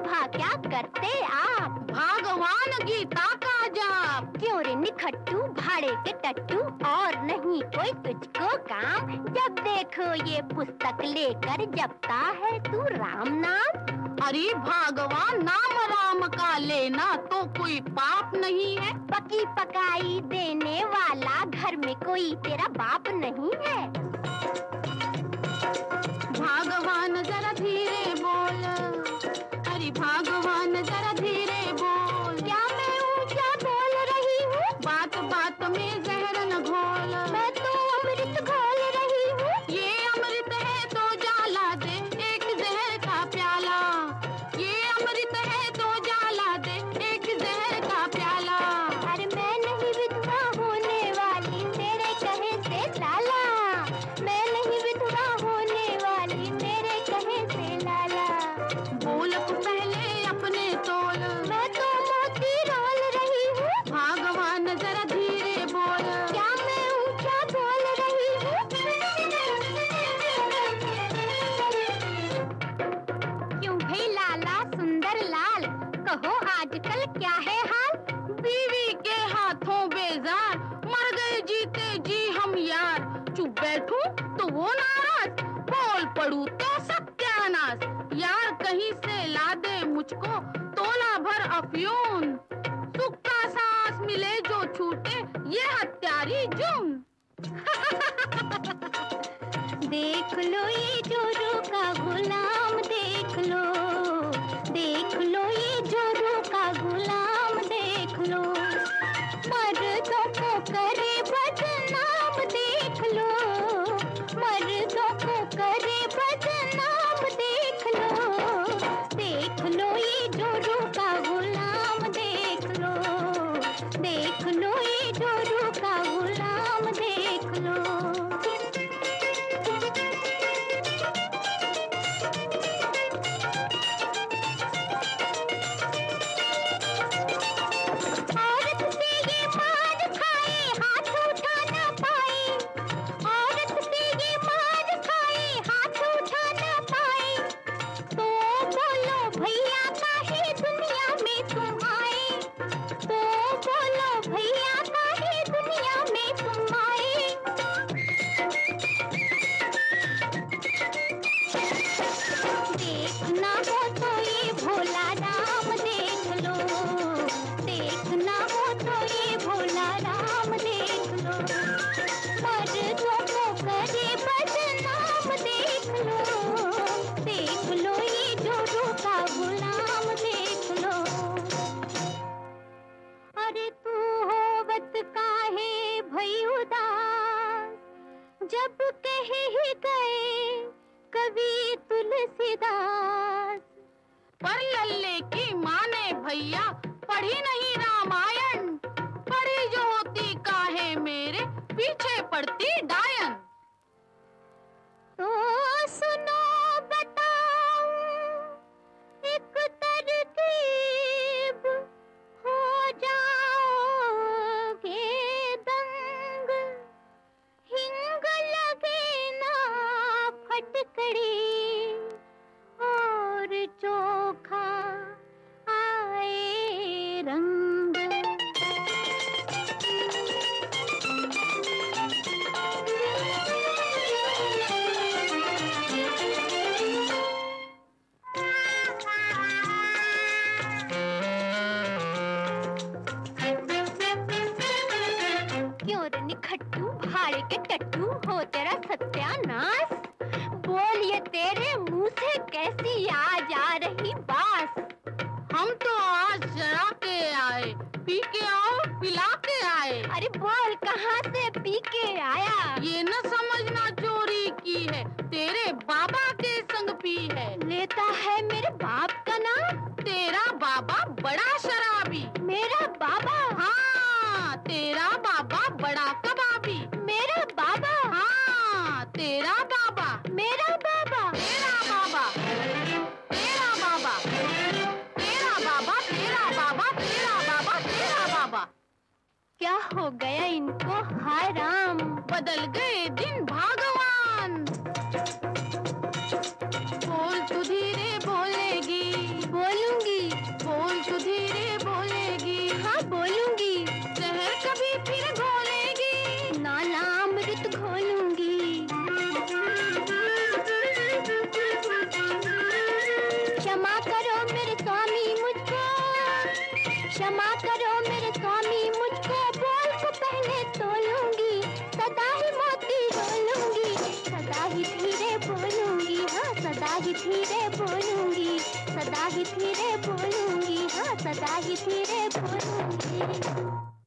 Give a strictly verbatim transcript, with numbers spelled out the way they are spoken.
भा क्या करते आप? भगवान गीता का जाप। क्यों रे निखट्टू भाड़े के टट्टू, और नहीं कोई तुझको काम? जब देखो ये पुस्तक लेकर जपता है तू राम नाम। अरे भगवान, नाम राम का लेना तो कोई पाप नहीं है। पकी पकाई देने वाला घर में कोई तेरा बाप नहीं है। भगवान जरा धीरे बोल, अरे भगवान जरा धीरे बोल। क्या मैं ऊंचा बोल रही हूँ? बात बात में जहर न घोल। मैं तो अमृत घोल रही हूँ। ये अमृत है तो जाला दे एक जहर का प्याला। ये अमृत है तो जाला दे एक जहर का प्याला। अरे मैं नहीं विधवा होने वाली तेरे कहे से लाला। मैं नहीं विधवा होने वाली तेरे कहे से लाला। बोल तू पहले अपने तोल। मैं तो मोती रोल रही हूँ। भगवान जरा धीरे बोल। क्या मैं ऊंचा बोल रही हूँ? क्यों भाई लाला सुंदर लाल, कहो आजकल क्या है हाल? बीवी के हाथों बेजार, मर गए जीते जी हम यार। चुप बैठूं तो वो नाराज, बोल पड़ू तो सत्यानाश। यार कहीं से ला दे मुझको तोला भर अफयून। सुख का सांस मिले जो छूटे ये हत्यारी जुर्म। देख लो ये जोरू का गुलाम, देख लो देख लो ये जोरू का गुलाम, देख लो मर्दों को करे बदनाम, देख लो मर्दों को करे बदनाम, देख लो देख लो ये जोरू का गुलाम, देख लो देख लो ये जोरू का गुलाम, देख लो। औरत से ये मार खाए हाथ उठा ना पाए, औरत से ये मार खाए हाथ उठा ना पाए। तो बोलो भैया काहे दुनिया में तुम आए, तो बोलो भैया काहे दुनिया में तुम आए। देखना हो तो ये भोला राम देख लो, देखना हो तो ये भोला राम देख लो। मर्दों को करे बदनाम, देख लो देख लो ये जोरू का गुलाम, देख लो। अरे तू होवत काहे भई उदास, जब कहे ही गए कवि तुलसीदास। पर लल्ले की माने भैया पढ़ी नहीं रामायण, पढ़ी जो होती काहे मेरे पीछे पड़ती डायन। तो सुनो बताऊं एक तरकीब, हो जाओगे दंग। हिंग लगे ना फटकड़ी, और चोखा आए रंग। क्यों रे निखट्टू भाड़े के टट्टू, हो तेरा सत्यानाश। बोल ये तेरे मुंह से कैसी आज आ रही बात? हम तो आज जरा के आए, पी के आओ पिला के आए। अरे बोल कहाँ से पी के आया? ये न समझना चोरी की है, तेरे बाबा के संग पी है। लेता है मेरे बाप का नाम? तेरा बाबा बड़ा शराबी। मेरा बाबा? हाँ, तेरा बाबा बड़ा कबाबी। मेरा बाबा? हाँ, तेरा बाबा। मेरा बाबा? तेरा बाबा, तेरा बाबा, तेरा बाबा, तेरा बाबा, तेरा बाबा, तेरा बाबा। क्या हो गया इनको हाय राम? बदल गए दिन भगवान। बोल तू धीरे बोलेगी, बोलूं ही धीरे बोलूंगी, हाँ सदा ही धीरे बोलूंगी, सदा ही धीरे बोलूंगी, हाँ सदा ही धीरे बोलूंगी।